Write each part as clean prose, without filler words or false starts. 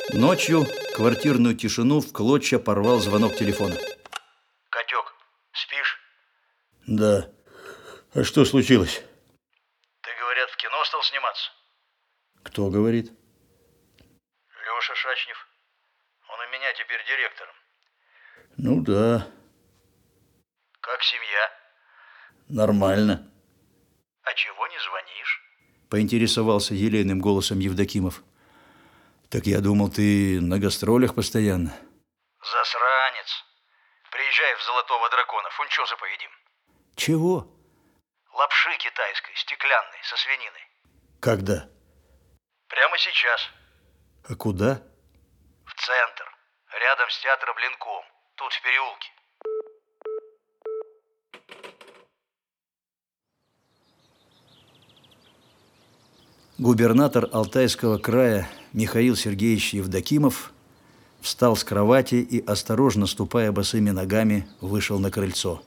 Ночью квартирную тишину в клочья порвал звонок телефона. Катек, спишь? Да. А что случилось? Ты, говорят, в кино стал сниматься? Кто говорит? Леша Шачнев. Он у меня теперь директором. Ну да. Как семья? Нормально. А чего не звонишь? Поинтересовался елейным голосом Евдокимов. Так я думал, ты на гастролях постоянно. Засранец. Приезжай в Золотого Дракона, фунчоза поедим. Чего? Лапши китайской, стеклянной, со свининой. Когда? Прямо сейчас. А куда? В центр. Рядом с театром Ленком. Тут в переулке. Губернатор Алтайского края Михаил Сергеевич Евдокимов встал с кровати и, осторожно ступая босыми ногами, вышел на крыльцо.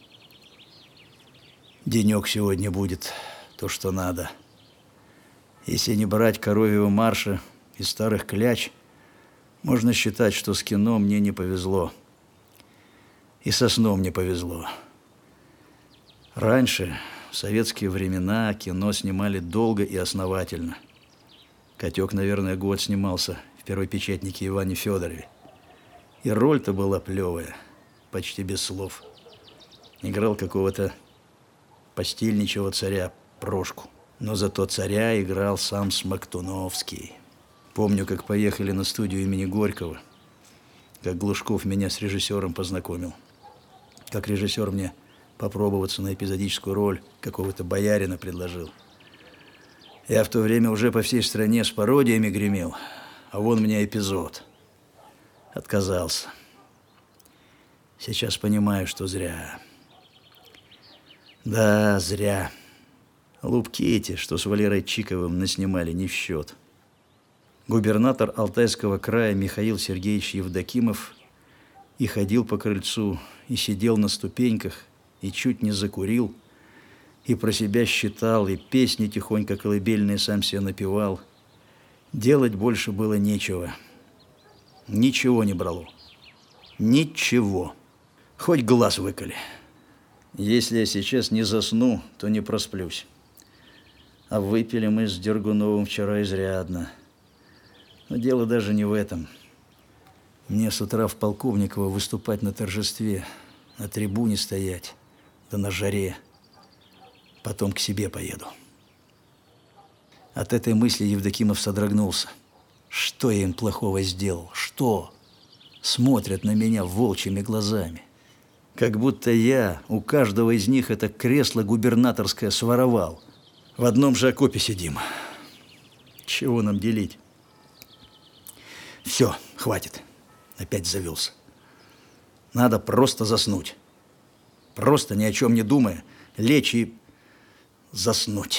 Денек сегодня будет то, что надо. Если не брать коровьего марша и старых кляч, можно считать, что с кино мне не повезло. И со сном не повезло. Раньше, в советские времена, кино снимали долго и основательно. Катек, наверное, год снимался в первопечатнике Иване Федорове. И роль-то была плевая, почти без слов. Играл какого-то постельничего царя Прошку. Но зато царя играл сам Смоктуновский. Помню, как поехали на студию имени Горького, как Глушков меня с режиссером познакомил. Как режиссер мне попробоваться на эпизодическую роль какого-то боярина предложил. Я в то время уже по всей стране с пародиями гремел, а вон у меня эпизод. Отказался. Сейчас понимаю, что зря. Да, зря. Лупки эти, что с Валерой Чиковым наснимали, не в счет. Губернатор Алтайского края Михаил Сергеевич Евдокимов и ходил по крыльцу, и сидел на ступеньках, и чуть не закурил, и про себя считал, и песни тихонько колыбельные сам себе напевал. Делать больше было нечего. Ничего не брало. Ничего. Хоть глаз выколи. Если я сейчас не засну, то не просплюсь. А выпили мы с Дергуновым вчера изрядно. Но дело даже не в этом. Мне с утра в Полковниково выступать на торжестве, на трибуне стоять, да на жаре. Потом к себе поеду. От этой мысли Евдокимов содрогнулся. Что я им плохого сделал? Что? Смотрят на меня волчьими глазами. Как будто я у каждого из них это кресло губернаторское своровал. В одном же окопе сидим. Чего нам делить? Все, хватит. Опять завелся. Надо просто заснуть. Просто ни о чем не думая, лечь и заснуть.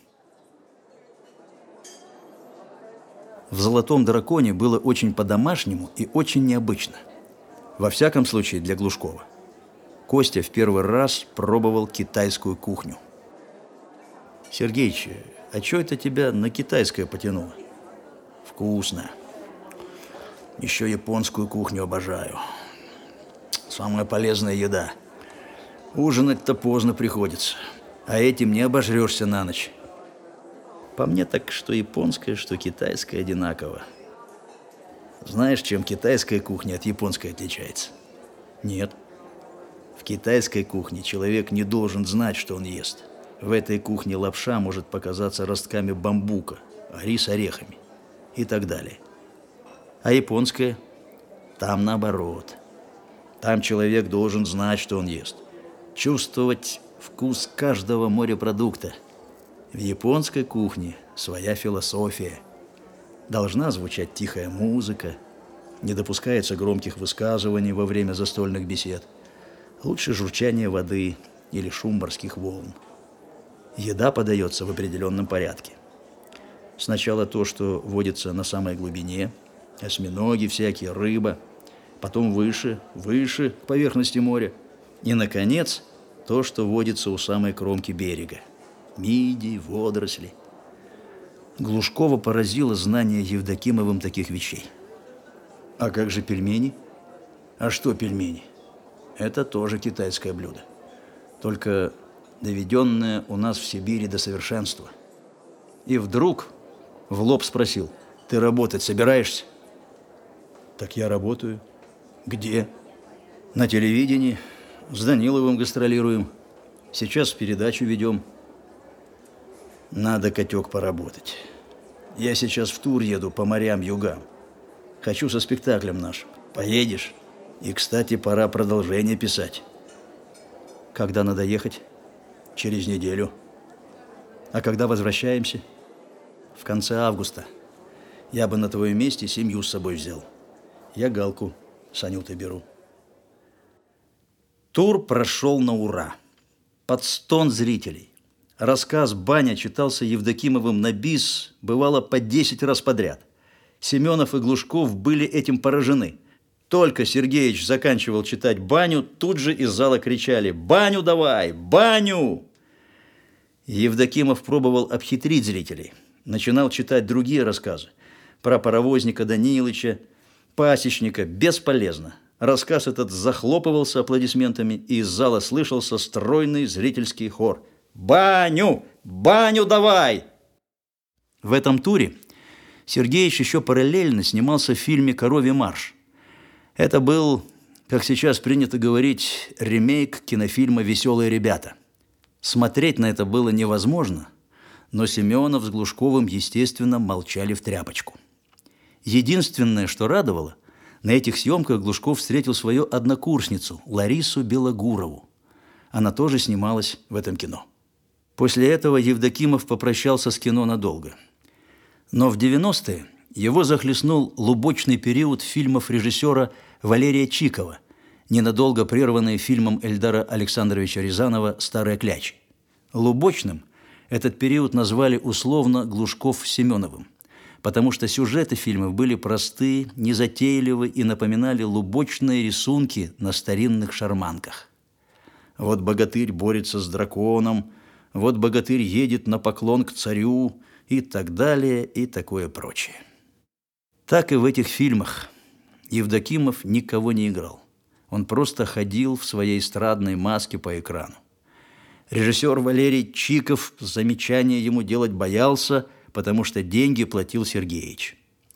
В «Золотом драконе» было очень по-домашнему и очень необычно. Во всяком случае, для Глушкова. Костя в первый раз пробовал китайскую кухню. Сергеич, а что это тебя на китайское потянуло? Вкусно. Еще японскую кухню обожаю. Самая полезная еда. Ужинать-то поздно приходится. А этим не обожрешься на ночь. По мне так, что японская, что китайская одинаково. Знаешь, чем китайская кухня от японской отличается? Нет. В китайской кухне человек не должен знать, что он ест. В этой кухне лапша может показаться ростками бамбука, а рис орехами и так далее. А японская? Там наоборот. Там человек должен знать, что он ест. Чувствовать вкус каждого морепродукта. В японской кухне своя философия. Должна звучать тихая музыка, не допускается громких высказываний во время застольных бесед. Лучше журчание воды или шум морских волн. Еда подается в определенном порядке. Сначала то, что водится на самой глубине, осьминоги всякие, рыба, потом выше, к поверхности моря, и, наконец, то, что водится у самой кромки берега. Мидии, водоросли. Глушкова поразило знание Евдокимовым таких вещей. А как же пельмени? А что пельмени? Это тоже китайское блюдо. Только доведенное у нас в Сибири до совершенства. И вдруг в лоб спросил: ты работать собираешься? Так я работаю. Где? На телевидении. С Даниловым гастролируем. Сейчас передачу ведем. Надо, Катек, поработать. Я сейчас в тур еду по морям, югам. Хочу со спектаклем нашим. Поедешь? И, кстати, пора продолжение писать. Когда надо ехать? Через неделю. А когда возвращаемся? В конце августа. Я бы на твоем месте семью с собой взял. Я Галку с Анютой беру. Тур прошел на ура. Под стон зрителей. Рассказ «Баня» читался Евдокимовым на бис, бывало, по 10 раз подряд. Семенов и Глушков были этим поражены. Только Сергеич заканчивал читать «Баню», тут же из зала кричали: «Баню давай! Баню!» Евдокимов пробовал обхитрить зрителей. Начинал читать другие рассказы. Про паровозника Данилыча, пасечника. Бесполезно. Рассказ этот захлопывался аплодисментами, и из зала слышался стройный зрительский хор: «Баню! Баню давай!» В этом туре Сергеич еще параллельно снимался в фильме «Коровий марш». Это был, как сейчас принято говорить, ремейк кинофильма «Веселые ребята». Смотреть на это было невозможно, но Семенов с Глушковым, естественно, молчали в тряпочку. Единственное, что радовало, на этих съемках Глушков встретил свою однокурсницу Ларису Белогурову. Она тоже снималась в этом кино. После этого Евдокимов попрощался с кино надолго. Но в 90-е его захлестнул лубочный период фильмов режиссера Валерия Чикова, ненадолго прерванный фильмом Эльдара Александровича Рязанова «Старые клячи». Лубочным этот период назвали условно Глушков с Семеновым, потому что сюжеты фильмов были просты, незатейливы и напоминали лубочные рисунки на старинных шарманках. Вот богатырь борется с драконом, вот богатырь едет на поклон к царю и так далее, и такое прочее. Так и в этих фильмах Евдокимов никого не играл. Он просто ходил в своей эстрадной маске по экрану. Режиссер Валерий Чиков замечания ему делать боялся, потому что деньги платил Сергеич.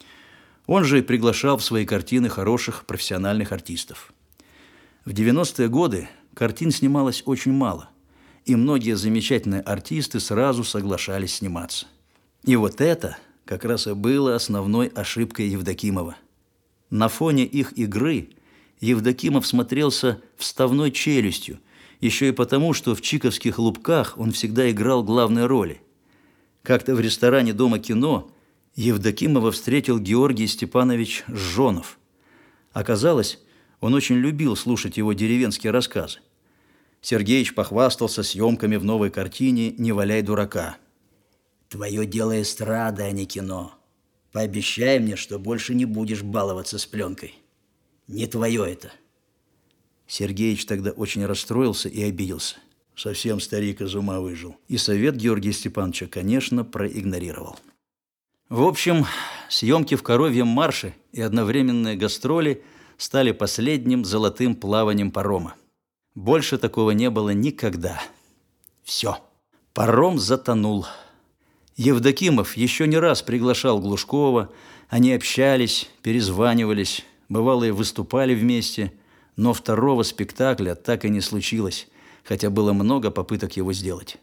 Он же и приглашал в свои картины хороших профессиональных артистов. В 90-е годы картин снималось очень мало, и многие замечательные артисты сразу соглашались сниматься. И вот это как раз и было основной ошибкой Евдокимова. На фоне их игры Евдокимов смотрелся вставной челюстью, еще и потому, что в чиковских «Лубках» он всегда играл главные роли. Как-то в ресторане Дома кино Евдокимова встретил Георгий Степанович Жжонов. Оказалось, он очень любил слушать его деревенские рассказы. Сергеич похвастался съемками в новой картине «Не валяй дурака». «Твое дело эстрада, а не кино. Пообещай мне, что больше не будешь баловаться с пленкой. Не твое это». Сергеич тогда очень расстроился и обиделся. Совсем старик из ума выжил. И совет Георгия Степановича, конечно, проигнорировал. В общем, съемки в «Коровьем марше» и одновременные гастроли стали последним золотым плаванием парома. Больше такого не было никогда. Все. Паром затонул. Евдокимов еще не раз приглашал Глушкова. Они общались, перезванивались, бывало и выступали вместе. Но второго спектакля так и не случилось, хотя было много попыток его сделать.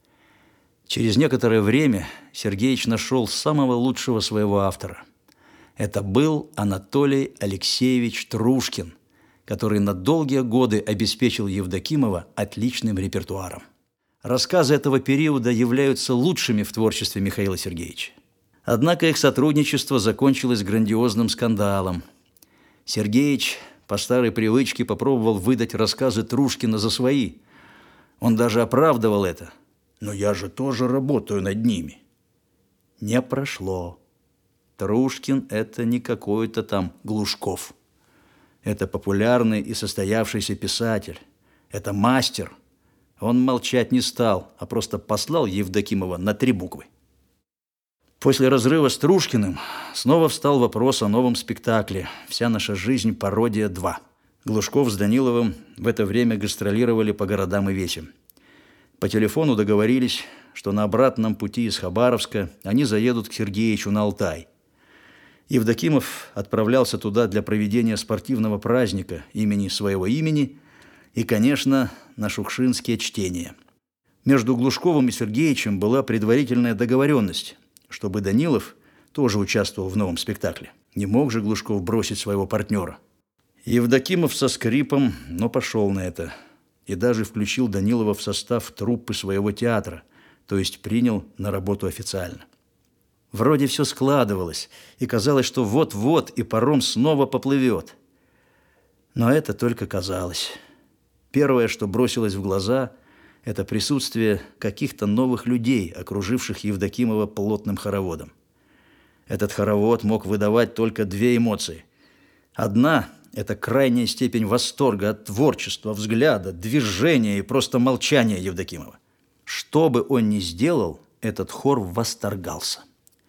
Через некоторое время Сергеич нашел самого лучшего своего автора. Это был Анатолий Алексеевич Трушкин, который на долгие годы обеспечил Евдокимова отличным репертуаром. Рассказы этого периода являются лучшими в творчестве Михаила Сергеевича. Однако их сотрудничество закончилось грандиозным скандалом. Сергеич по старой привычке попробовал выдать рассказы Трушкина за свои. Он даже оправдывал это. «Но я же тоже работаю над ними». Не прошло. Трушкин – это не какой-то там Глушков. Это популярный и состоявшийся писатель. Это мастер. Он молчать не стал, а просто послал Евдокимова на 3 буквы. После разрыва с Трушкиным снова встал вопрос о новом спектакле «Вся наша жизнь. Пародия 2». Глушков с Даниловым в это время гастролировали по городам и весям. По телефону договорились, что на обратном пути из Хабаровска они заедут к Сергеичу на Алтай. Евдокимов отправлялся туда для проведения спортивного праздника имени своего имени и, конечно, на шукшинские чтения. Между Глушковым и Сергеичем была предварительная договоренность, чтобы Данилов тоже участвовал в новом спектакле. Не мог же Глушков бросить своего партнера. Евдокимов со скрипом, но пошел на это. И даже включил Данилова в состав труппы своего театра, то есть принял на работу официально. Вроде все складывалось, и казалось, что вот-вот и паром снова поплывет. Но это только казалось. Первое, что бросилось в глаза – это присутствие каких-то новых людей, окруживших Евдокимова плотным хороводом. Этот хоровод мог выдавать только две эмоции. Одна – это крайняя степень восторга от творчества, взгляда, движения и просто молчания Евдокимова. Что бы он ни сделал, этот хор восторгался.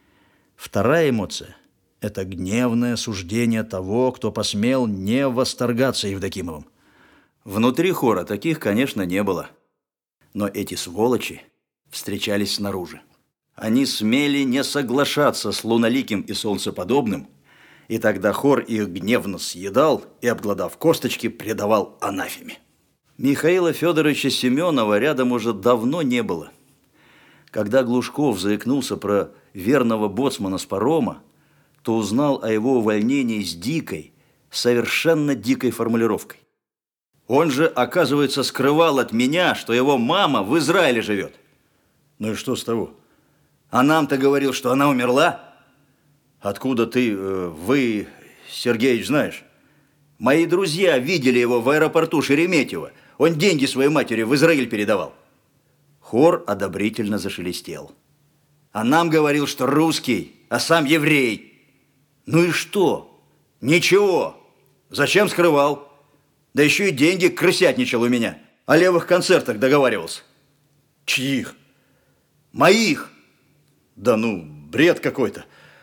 Вторая эмоция – это гневное суждение того, кто посмел не восторгаться Евдокимовым. Внутри хора таких, конечно, не было. Но эти сволочи встречались снаружи. Они смели не соглашаться с луноликим и солнцеподобным, и тогда хор их гневно съедал и, обглодав косточки, предавал анафеме. Михаила Федоровича Семенова рядом уже давно не было. Когда Глушков заикнулся про верного боцмана с парома, то узнал о его увольнении с дикой, совершенно дикой формулировкой. Он же, оказывается, скрывал от меня, что его мама в Израиле живет. Ну и что с того? А нам-то говорил, что она умерла? Откуда вы, Сергеич, знаешь? Мои друзья видели его в аэропорту Шереметьево. Он деньги своей матери в Израиль передавал. Хор одобрительно зашелестел. А нам говорил, что русский, а сам еврей. Ну и что? Ничего. Зачем скрывал? Да еще и деньги крысятничал у меня. О левых концертах договаривался. Чьих? Моих. Да ну, бред какой-то.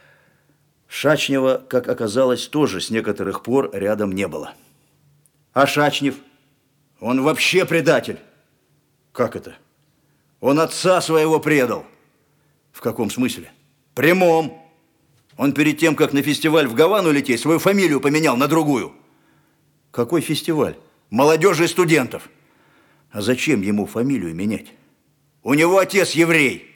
Шачнева, как оказалось, тоже с некоторых пор рядом не было. А Шачнев? Он вообще предатель. Как это? Он отца своего предал. В каком смысле? Прямом. Он перед тем, как на фестиваль в Гавану лететь, свою фамилию поменял на другую. Какой фестиваль? Молодежи и студентов. А зачем ему фамилию менять? У него отец еврей.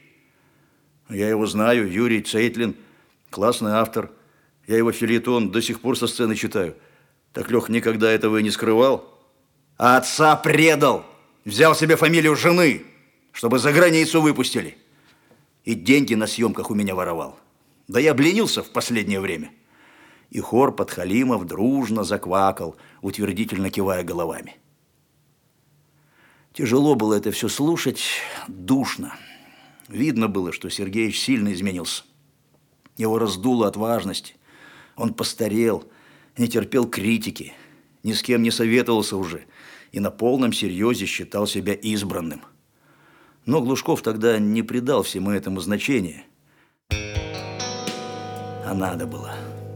Я его знаю, Юрий Цейтлин, классный автор. Я его фельетон до сих пор со сцены читаю. Так Лех никогда этого и не скрывал. А отца предал. Взял себе фамилию жены, чтобы за границу выпустили. И деньги на съемках у меня воровал. Да я обленился в последнее время. И хор подхалимов дружно заквакал, утвердительно кивая головами. Тяжело было это все слушать, душно. Видно было, что Сергеич сильно изменился. Его раздуло от важности. Он постарел, не терпел критики, ни с кем не советовался уже и на полном серьезе считал себя избранным. Но Глушков тогда не придал всему этому значения. А надо было.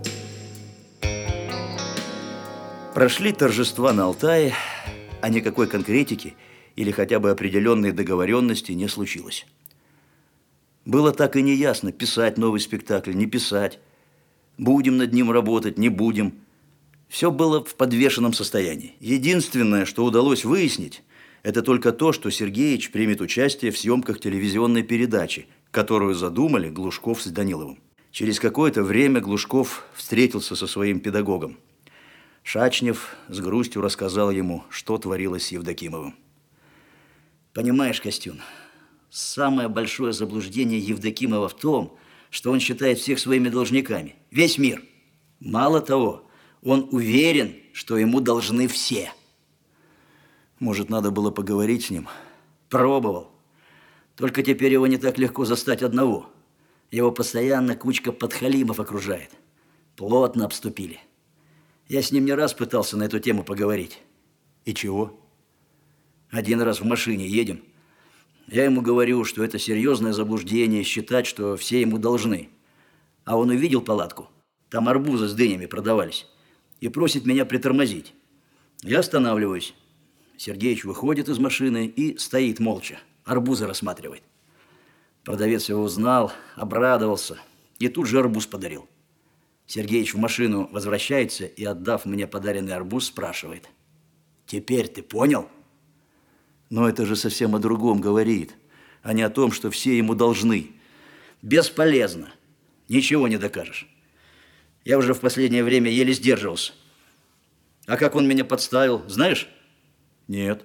Прошли торжества на Алтае, а никакой конкретики или хотя бы определенной договоренности не случилось. Было так и неясно, писать новый спектакль, не писать, будем над ним работать, не будем. Все было в подвешенном состоянии. Единственное, что удалось выяснить, это только то, что Сергеич примет участие в съемках телевизионной передачи, которую задумали Глушков с Даниловым. Через какое-то время Глушков встретился со своим педагогом. Шачнев с грустью рассказал ему, что творилось с Евдокимовым. Понимаешь, Костюн, самое большое заблуждение Евдокимова в том, что он считает всех своими должниками. Весь мир. Мало того, он уверен, что ему должны все. Может, надо было поговорить с ним? Пробовал. Только теперь его не так легко застать одного. Его постоянно кучка подхалимов окружает. Плотно обступили. Я с ним не раз пытался на эту тему поговорить. И чего? Один раз в машине едем. Я ему говорю, что это серьезное заблуждение считать, что все ему должны. А он увидел палатку, там арбузы с дынями продавались, и просит меня притормозить. Я останавливаюсь. Сергеич выходит из машины и стоит молча, арбузы рассматривает. Продавец его узнал, обрадовался и тут же арбуз подарил. Сергеич в машину возвращается и, отдав мне подаренный арбуз, спрашивает: «Теперь ты понял?» Но это же совсем о другом говорит, а не о том, что все ему должны. Бесполезно. Ничего не докажешь. Я уже в последнее время еле сдерживался. А как он меня подставил, знаешь? Нет.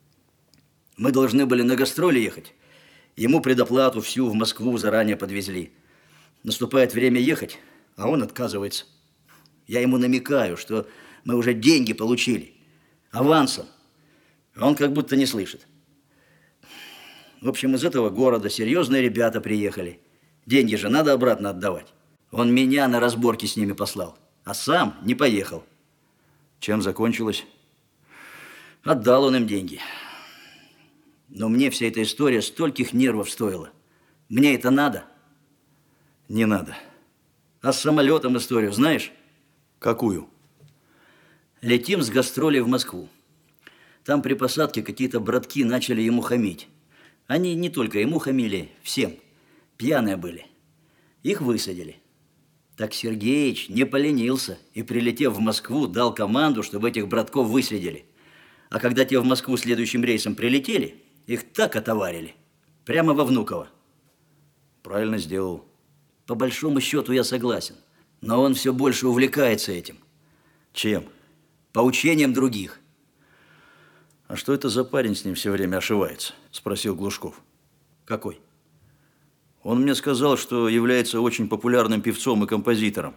Мы должны были на гастроли ехать. Ему предоплату всю в Москву заранее подвезли. Наступает время ехать, а он отказывается. Я ему намекаю, что мы уже деньги получили. Авансом. А он как будто не слышит. В общем, из этого города серьезные ребята приехали. Деньги же надо обратно отдавать. Он меня на разборки с ними послал, а сам не поехал. Чем закончилось? Отдал он им деньги. Но мне вся эта история стольких нервов стоила. Мне это надо? Не надо. А с самолетом историю знаешь? Какую? Летим с гастролей в Москву. Там при посадке какие-то братки начали ему хамить. Они не только ему хамили, всем. Пьяные были. Их высадили. Так Сергеич не поленился и, прилетев в Москву, дал команду, чтобы этих братков выследили. А когда те в Москву следующим рейсом прилетели, их так отоварили. Прямо во Внуково. Правильно сделал. По большому счету я согласен. Но он все больше увлекается этим. Чем? Поучением других. А что это за парень с ним все время ошивается? Спросил Глушков. Какой? Он мне сказал, что является очень популярным певцом и композитором.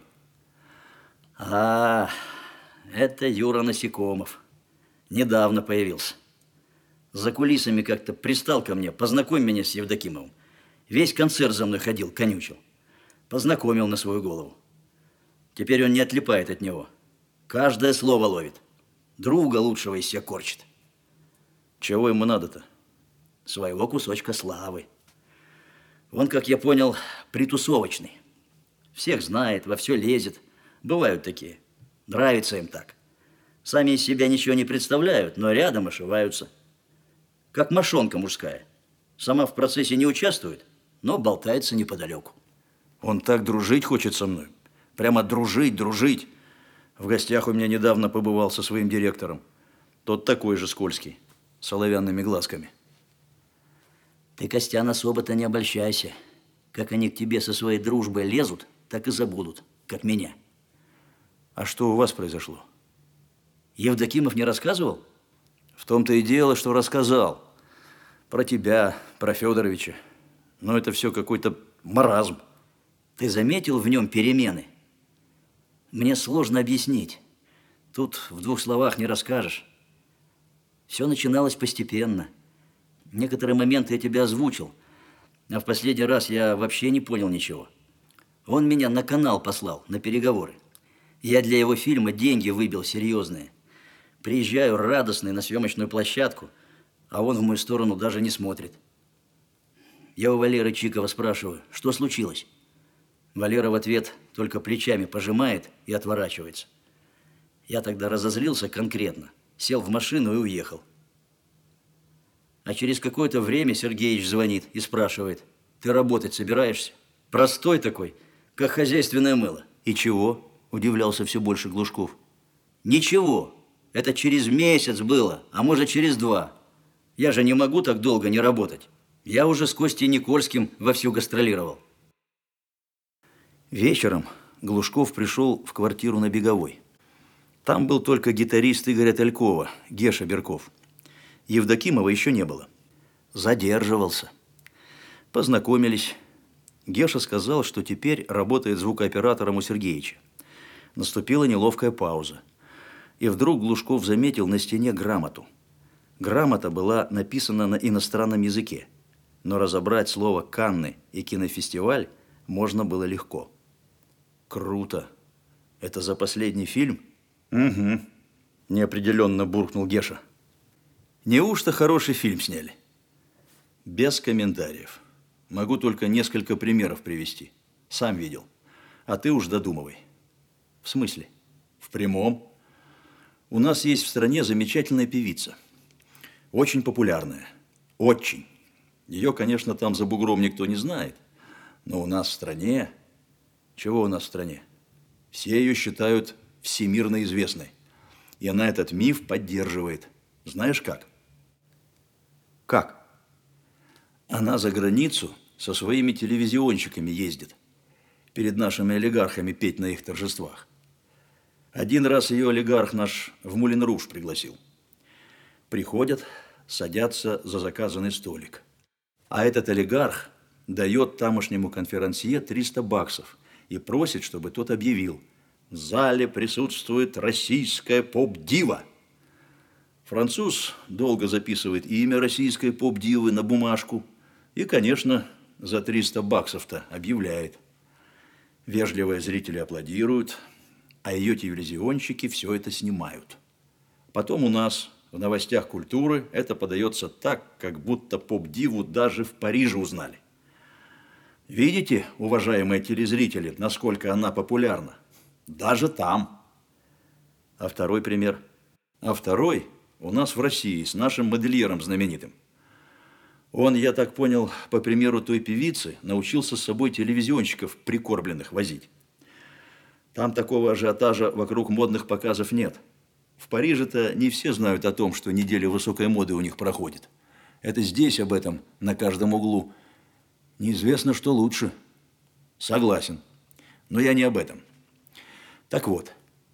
А, это Юра Насекомов. Недавно появился. За кулисами как-то пристал ко мне: познакомь меня с Евдокимовым. Весь концерт за мной ходил, конючил. Познакомил на свою голову. Теперь он не отлипает от него. Каждое слово ловит. Друга лучшего из себя корчит. Чего ему надо-то? Своего кусочка славы. Он, как я понял, притусовочный. Всех знает, во все лезет. Бывают такие. Нравится им так. Сами из себя ничего не представляют, но рядом ошиваются. Как мошонка мужская. Сама в процессе не участвует, но болтается неподалеку. Он так дружить хочет со мной. Прямо дружить. В гостях у меня недавно побывал со своим директором. Тот такой же скользкий, с оловянными глазками. Ты, Костян, особо-то не обольщайся. Как они к тебе со своей дружбой лезут, так и забудут, как меня. А что у вас произошло? Евдокимов не рассказывал? В том-то и дело, что рассказал. Про тебя, про Федоровича. Но это все какой-то маразм. Ты заметил в нем перемены? Мне сложно объяснить. Тут в двух словах не расскажешь. Все начиналось постепенно. Некоторые моменты я тебе озвучил, а в последний раз я вообще не понял ничего. Он меня на канал послал, на переговоры. Я для его фильма деньги выбил серьезные. Приезжаю радостный на съемочную площадку, а он в мою сторону даже не смотрит. Я у Валеры Чикова спрашиваю, что случилось? Валера в ответ только плечами пожимает и отворачивается. Я тогда разозлился конкретно, сел в машину и уехал. А через какое-то время Сергеич звонит и спрашивает: ты работать собираешься? Простой такой, как хозяйственное мыло. И чего? Удивлялся все больше Глушков. Ничего. Это через месяц было, а может через 2. Я же не могу так долго не работать. Я уже с Костей Никольским вовсю гастролировал. Вечером Глушков пришел в квартиру на Беговой. Там был только гитарист Игоря Талькова, Геша Берков. Евдокимова еще не было. Задерживался. Познакомились. Геша сказал, что теперь работает звукооператором у Сергеича. Наступила неловкая пауза. И вдруг Глушков заметил на стене грамоту. Грамота была написана на иностранном языке, но разобрать слово «Канны» и «кинофестиваль» можно было легко. Круто. Это за последний фильм? Угу. Неопределенно буркнул Геша. Неужто хороший фильм сняли? Без комментариев. Могу только несколько примеров привести. Сам видел. А ты уж додумывай. В смысле? В прямом. У нас есть в стране замечательная певица. Очень популярная. Очень. Ее, конечно, там за бугром никто не знает. Но у нас в стране... Чего у нас в стране? Все ее считают всемирно известной. И она этот миф поддерживает. Знаешь как? Как? Она за границу со своими телевизионщиками ездит. Перед нашими олигархами петь на их торжествах. Один раз ее олигарх наш в Мулен-Руж пригласил. Приходят, садятся за заказанный столик. А этот олигарх дает тамошнему конферансье $300 и просит, чтобы тот объявил: в зале присутствует российская поп-дива. Француз долго записывает имя российской поп-дивы на бумажку и, конечно, за $300-то объявляет. Вежливые зрители аплодируют, а ее телевизионщики все это снимают. Потом у нас в новостях культуры это подается так, как будто поп-диву даже в Париже узнали. Видите, уважаемые телезрители, насколько она популярна? Даже там. А второй пример? А второй у нас в России с нашим модельером знаменитым. Он, я так понял, по примеру той певицы, научился с собой телевизионщиков прикормленных возить. Там такого ажиотажа вокруг модных показов нет. В Париже-то не все знают о том, что неделя высокой моды у них проходит. Это здесь об этом на каждом углу. Неизвестно, что лучше. Согласен. Но я не об этом. Так вот,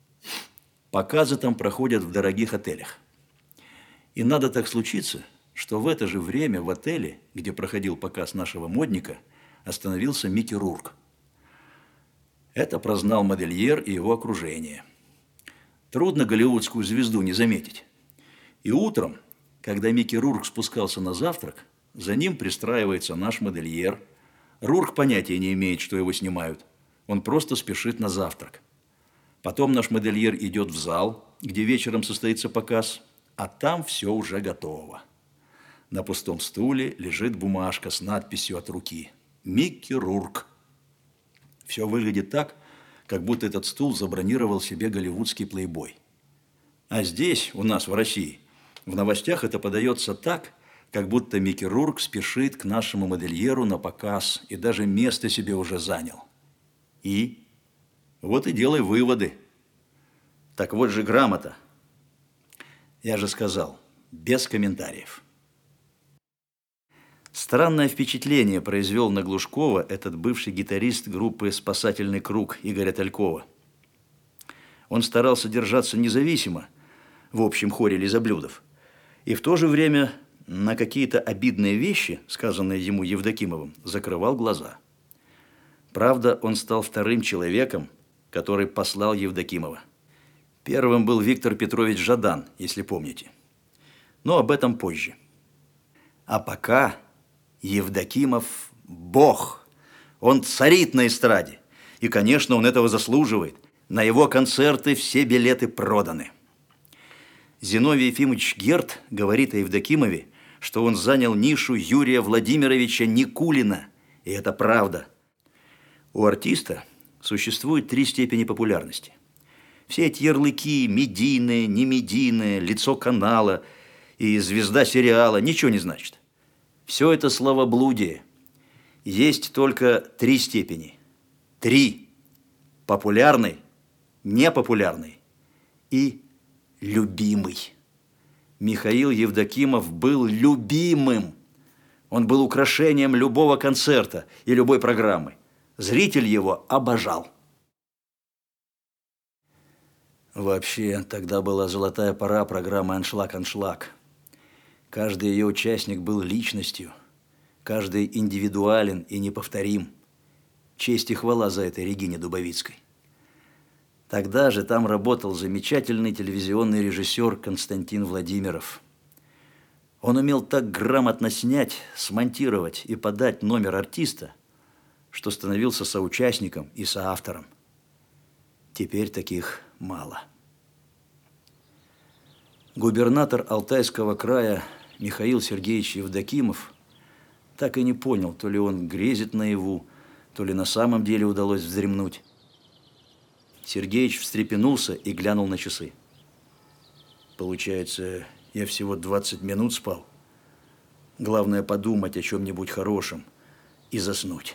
показы там проходят в дорогих отелях. И надо так случиться, что в это же время в отеле, где проходил показ нашего модника, остановился Микки Рурк. Это прознал модельер и его окружение. Трудно голливудскую звезду не заметить. И утром, когда Микки Рурк спускался на завтрак, за ним пристраивается наш модельер. Рурк понятия не имеет, что его снимают. Он просто спешит на завтрак. Потом наш модельер идет в зал, где вечером состоится показ, а там все уже готово. На пустом стуле лежит бумажка с надписью от руки: «Микки Рурк». Все выглядит так, как будто этот стул забронировал себе голливудский плейбой. А здесь, у нас в России, в новостях это подается так, как будто Микки Рурк спешит к нашему модельеру на показ и даже место себе уже занял. И? Вот и делай выводы. Так вот же грамота. Я же сказал, без комментариев. Странное впечатление произвел на Глушкова этот бывший гитарист группы «Спасательный круг» Игоря Талькова. Он старался держаться независимо в общем хоре лизоблюдов и в то же время на какие-то обидные вещи, сказанные ему Евдокимовым, закрывал глаза. Правда, он стал вторым человеком, который послал Евдокимова. Первым был Виктор Петрович Жадан, если помните. Но об этом позже. А пока Евдокимов – бог. Он царит на эстраде. И, конечно, он этого заслуживает. На его концерты все билеты проданы. Зиновий Ефимович Герд говорит о Евдокимове, что он занял нишу Юрия Владимировича Никулина. И это правда. У артиста существует 3 степени популярности. Все эти ярлыки – медийные, немедийные, лицо канала и звезда сериала – ничего не значит. Все это словоблудие. Есть только 3 степени. 3. Популярный, непопулярный и любимый. Михаил Евдокимов был любимым. Он был украшением любого концерта и любой программы. Зритель его обожал. Вообще, тогда была золотая пора программы «Аншлаг-аншлаг». Каждый ее участник был личностью, каждый индивидуален и неповторим. Честь и хвала за это Регине Дубовицкой. Тогда же там работал замечательный телевизионный режиссер Константин Владимиров. Он умел так грамотно снять, смонтировать и подать номер артиста, что становился соучастником и соавтором. Теперь таких мало. Губернатор Алтайского края Михаил Сергеевич Евдокимов Так и не понял, то ли он грезит наяву, то ли на самом деле удалось вздремнуть. Сергеич встрепенулся и глянул на часы. Получается, я всего 20 минут спал. Главное подумать о чем-нибудь хорошем и заснуть.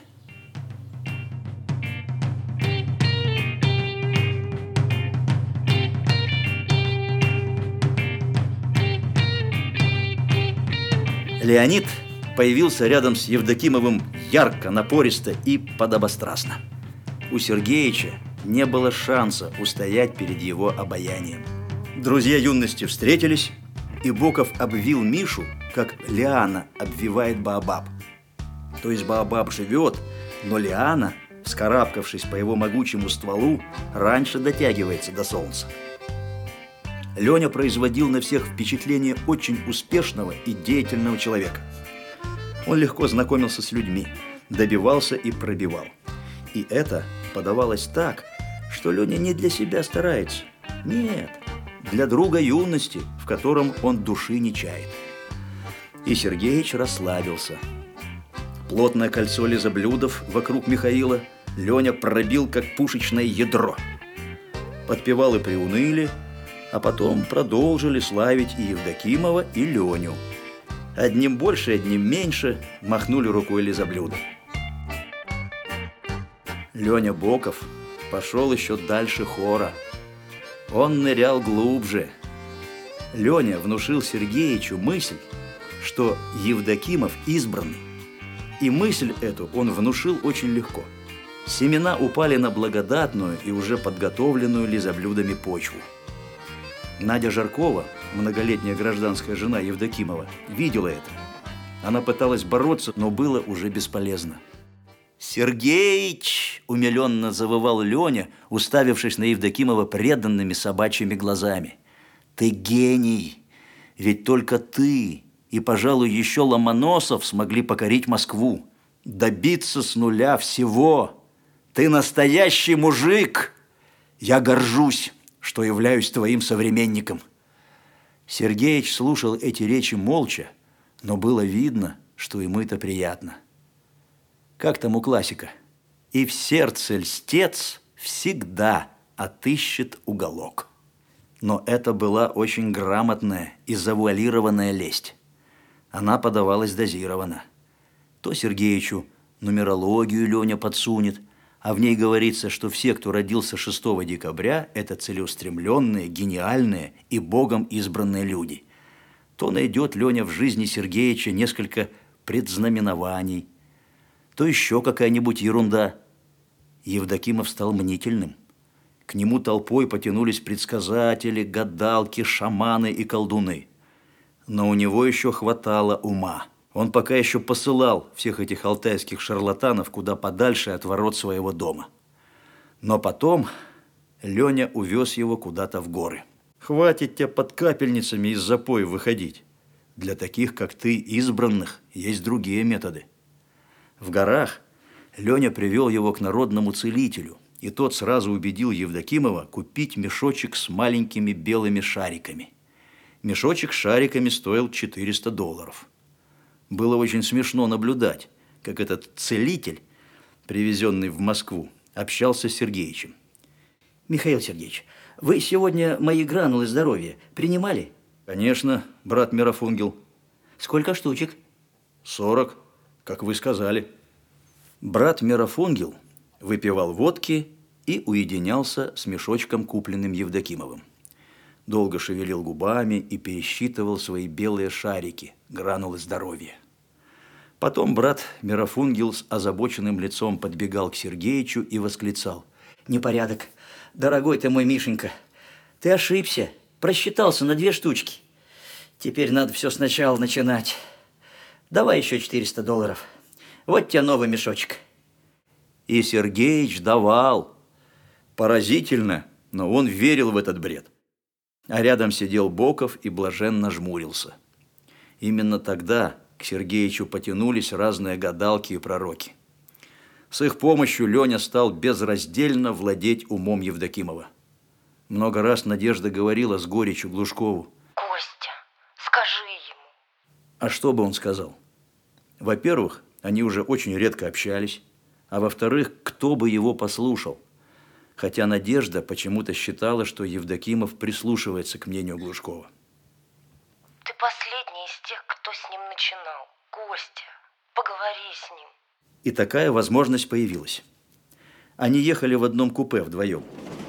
Леонид появился рядом с Евдокимовым ярко, напористо и подобострастно. У Сергеича не было шанса устоять перед его обаянием. Друзья юности встретились, и Боков обвил Мишу, как лиана обвивает баобаб. То есть баобаб живет, но лиана, вскарабкавшись по его могучему стволу, раньше дотягивается до солнца. Леня производил на всех впечатление очень успешного и деятельного человека. Он легко знакомился с людьми, добивался и пробивал. И это подавалось так, что Леня не для себя старается. Нет, для друга юности, в котором он души не чает. И Сергеич расслабился. Плотное кольцо лизоблюдов вокруг Михаила Леня пробил, как пушечное ядро. Подпевалы приуныли, а потом продолжили славить и Евдокимова, и Леню. Одним больше, одним меньше махнули рукой лизоблюда. Леня Боков пошел еще дальше хора. Он нырял глубже. Леня внушил Сергеичу мысль, что Евдокимов избранный. И мысль эту он внушил очень легко. Семена упали на благодатную и уже подготовленную лизоблюдами почву. Надя Жаркова, многолетняя гражданская жена Евдокимова, видела это. Она пыталась бороться, но было уже бесполезно. «Сергеич!» – умиленно завывал Леня, уставившись на Евдокимова преданными собачьими глазами. «Ты гений! Ведь только ты и, пожалуй, еще Ломоносов смогли покорить Москву, добиться с нуля всего. Ты настоящий мужик! Я горжусь, что являюсь твоим современником». Сергеич слушал эти речи молча, но было видно, что ему это приятно. Как там у классика? «И в сердце льстец всегда отыщет уголок». Но это была очень грамотная и завуалированная лесть. Она подавалась дозированно. То Сергеичу нумерологию Леня подсунет, а в ней говорится, что все, кто родился 6 декабря, это целеустремленные, гениальные и Богом избранные люди. То найдет Леня в жизни Сергеича несколько предзнаменований, то еще какая-нибудь ерунда. Евдокимов стал мнительным. К нему толпой потянулись предсказатели, гадалки, шаманы и колдуны. Но у него еще хватало ума. Он пока еще посылал всех этих алтайских шарлатанов куда подальше от ворот своего дома. Но потом Леня увез его куда-то в горы. «Хватит тебе под капельницами из запоя выходить. Для таких, как ты, избранных, есть другие методы». В горах Леня привел его к народному целителю, и тот сразу убедил Евдокимова купить мешочек с маленькими белыми шариками. Мешочек с шариками стоил $400. Было очень смешно наблюдать, как этот целитель, привезенный в Москву, общался с Сергеичем. «Михаил Сергеевич, вы сегодня мои гранулы здоровья принимали?» «Конечно, брат Мирофунгел». «Сколько штучек?» 40, как вы сказали». Брат Мирофунгел выпивал водки и уединялся с мешочком, купленным Евдокимовым. Долго шевелил губами и пересчитывал свои белые шарики, гранулы здоровья. Потом брат Мирофунгел с озабоченным лицом подбегал к Сергеичу и восклицал: «Непорядок. Дорогой ты мой Мишенька, ты ошибся, просчитался на 2 штучки. Теперь надо все сначала начинать. Давай еще $400. Вот тебе новый мешочек». И Сергеич давал. Поразительно, но он верил в этот бред. А рядом сидел Боков и блаженно жмурился. Именно тогда к Сергеичу потянулись разные гадалки и пророки. С их помощью Леня стал безраздельно владеть умом Евдокимова. Много раз Надежда говорила с горечью Глушкову: «Костя, скажи ему». А что бы он сказал? Во-первых, они уже очень редко общались, а во-вторых, кто бы его послушал? Хотя Надежда почему-то считала, что Евдокимов прислушивается к мнению Глушкова. Ты последний из тех, кто с ним начинал. Костя, поговори с ним. И такая возможность появилась. Они ехали в одном купе вдвоем.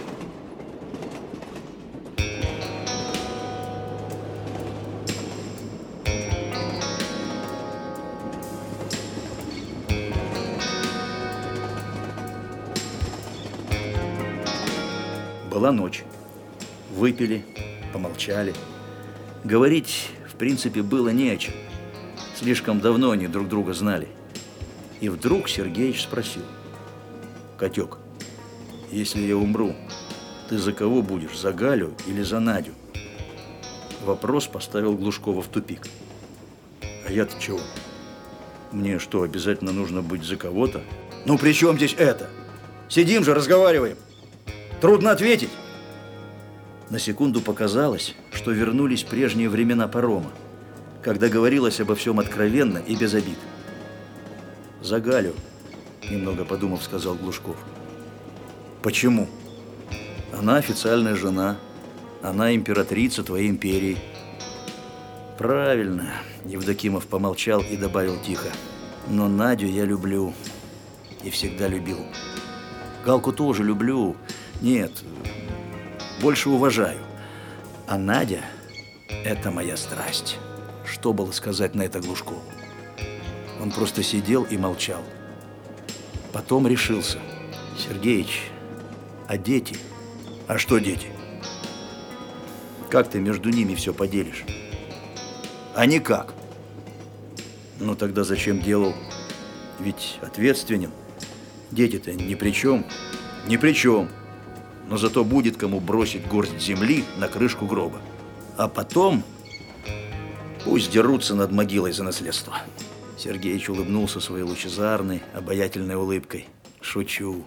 Была ночь. Выпили, помолчали. Говорить, в принципе, было не о чем. Слишком давно они друг друга знали. И вдруг Сергеич спросил: «Катек, если я умру, ты за кого будешь, за Галю или за Надю?» Вопрос поставил Глушкова в тупик. «А я-то чего? Мне что, обязательно нужно быть за кого-то?» «Ну при чем здесь это? Сидим же, разговариваем. Трудно ответить». На секунду показалось, что вернулись прежние времена парома, когда говорилось обо всем откровенно и без обид. «За Галю», – немного подумав, сказал Глушков. «Почему? Она официальная жена, она императрица твоей империи». «Правильно», – Евдокимов помолчал и добавил тихо. «Но Надю я люблю и всегда любил. Галку тоже люблю. Нет, больше уважаю. А Надя – это моя страсть». Что было сказать на это Глушкову? Он просто сидел и молчал. Потом решился. «Сергеич, а дети? А что дети? Как ты между ними все поделишь?» «А никак». «Ну тогда зачем делал? Ведь ответственен. Дети-то ни при чем. Ни при чем. Но зато будет кому бросить горсть земли на крышку гроба. А потом пусть дерутся над могилой за наследство». Сергеич улыбнулся своей лучезарной, обаятельной улыбкой. «Шучу».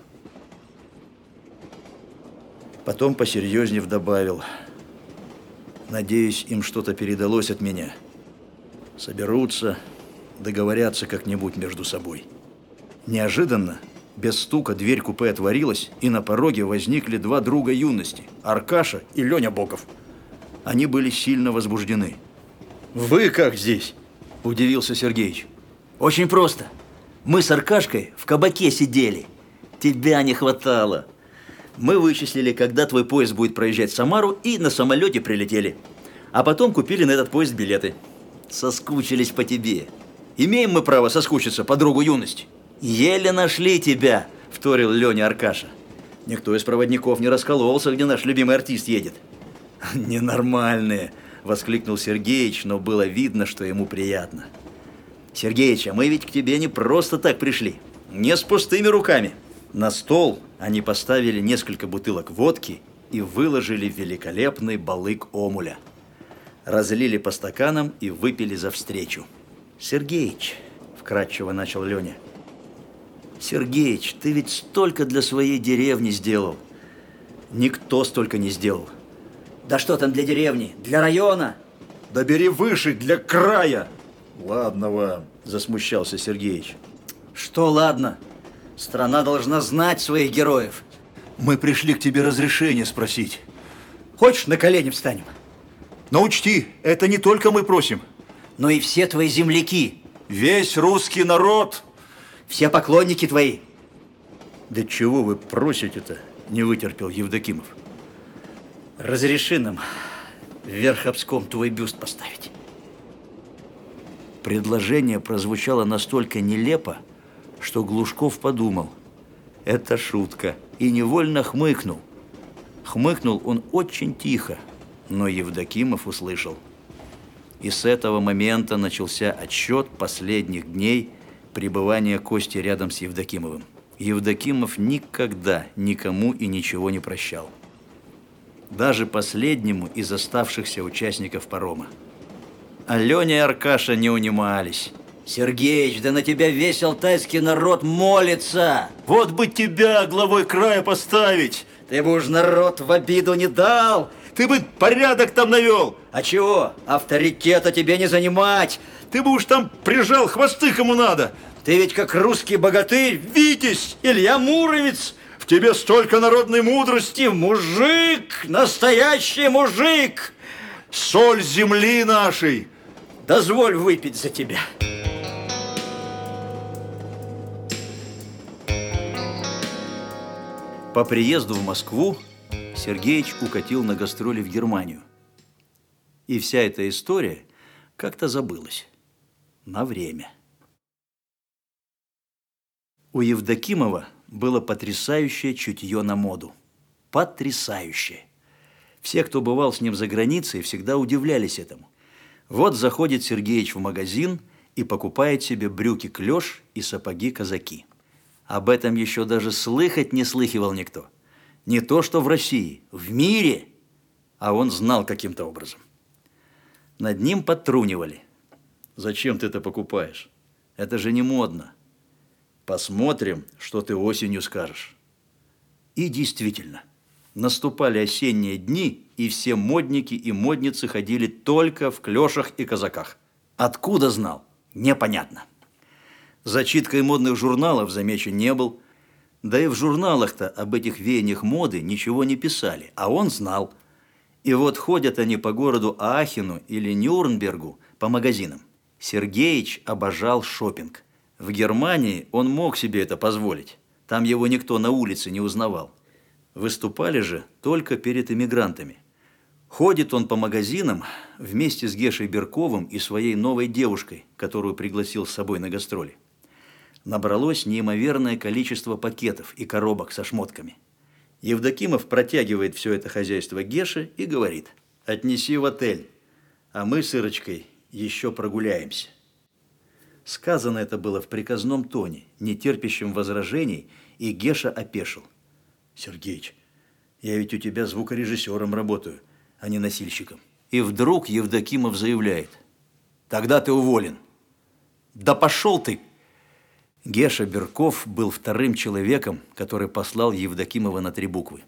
Потом посерьезнее добавил: «Надеюсь, им что-то передалось от меня. Соберутся, договорятся как-нибудь между собой». Неожиданно, без стука, дверь купе отворилась, и на пороге возникли два друга юности – Аркаша и Леня Боков. Они были сильно возбуждены. «Вы как здесь?» – удивился Сергеич. Очень просто. Мы с Аркашкой в кабаке сидели. Тебя не хватало. Мы вычислили, когда твой поезд будет проезжать Самару, и на самолете прилетели. А потом купили на этот поезд билеты. Соскучились по тебе. Имеем мы право соскучиться по другу юности. Еле нашли тебя, вторил Леня Аркаша. Никто из проводников не раскололся, где наш любимый артист едет. Ненормальные, воскликнул Сергеич, но было видно, что ему приятно. Сергеич, а мы ведь к тебе не просто так пришли. Не с пустыми руками. На стол они поставили несколько бутылок водки и выложили великолепный балык омуля. Разлили по стаканам и выпили за встречу. «Сергеич», – вкратчиво начал Леня. «Сергеич, ты ведь столько для своей деревни сделал. Никто столько не сделал». «Да что там для деревни? Для района?» «Да бери выше, для края!» «Ладно вам», – засмущался Сергеич. «Что ладно? Страна должна знать своих героев». «Мы пришли к тебе разрешение спросить». «Хочешь, на колени встанем?» «Но учти, это не только мы просим». «Но и все твои земляки». «Весь русский народ». «Все поклонники твои». «Да чего вы просите-то?» – не вытерпел Евдокимов. «Разреши нам в Верховском твой бюст поставить». Предложение прозвучало настолько нелепо, что Глушков подумал: это шутка, и невольно хмыкнул. Хмыкнул он очень тихо, но Евдокимов услышал. И с этого момента начался отсчет последних дней пребывания Кости рядом с Евдокимовым. Евдокимов никогда никому и ничего не прощал. Даже последнему из оставшихся участников парома. А Леня и Аркаша не унимались. «Сергеич, да на тебя весь алтайский народ молится! Вот бы тебя главой края поставить! Ты бы уж народ в обиду не дал! Ты бы порядок там навел! А чего? Авторитета тебе не занимать! Ты бы уж там прижал хвосты кому надо. Ты ведь как русский богатырь, Витязь! Илья Муромец, В тебе столько народной мудрости. мужик, настоящий мужик. Соль земли нашей. Дозволь выпить за тебя. По приезду в Москву Сергеич укатил на гастроли в Германию. И вся эта история как-то забылась. На время. У Евдокимова было потрясающее чутье на моду. Потрясающее. Все, кто бывал с ним за границей, всегда удивлялись этому. Вот заходит Сергеич в магазин и покупает себе брюки-клёш и сапоги-казаки. Об этом еще даже слыхать не слыхивал никто. Не то, что в России, в мире. А он знал каким-то образом. Над ним подтрунивали. Зачем ты это покупаешь? Это же не модно. Посмотрим, что ты осенью скажешь. И действительно, наступали осенние дни, и все модники и модницы ходили только в клёшах и казаках. Откуда знал? Непонятно. Зачиткой модных журналов замечен не был. Да и в журналах-то об этих веяниях моды ничего не писали, а он знал. И вот ходят они по городу Аахену или Нюрнбергу по магазинам. Сергеич обожал шопинг. В Германии он мог себе это позволить. Там его никто на улице не узнавал. Выступали же только перед эмигрантами. Ходит он по магазинам вместе с Гешей Берковым и своей новой девушкой, которую пригласил с собой на гастроли. Набралось неимоверное количество пакетов и коробок со шмотками. Евдокимов протягивает все это хозяйство Геше и говорит: «Отнеси в отель, а мы с Ирочкой еще прогуляемся». Сказано это было в приказном тоне, не терпящем возражений, и Геша опешил. «Сергеич, я ведь у тебя звукорежиссером работаю, а не носильщиком». И вдруг Евдокимов заявляет: «Тогда ты уволен». «Да пошел ты!» Геша Берков был вторым человеком, который послал Евдокимова на 3 буквы.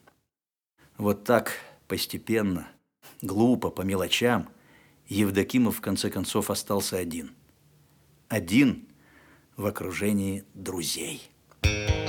Вот так, постепенно, глупо, по мелочам, Евдокимов в конце концов остался один. Один в окружении друзей.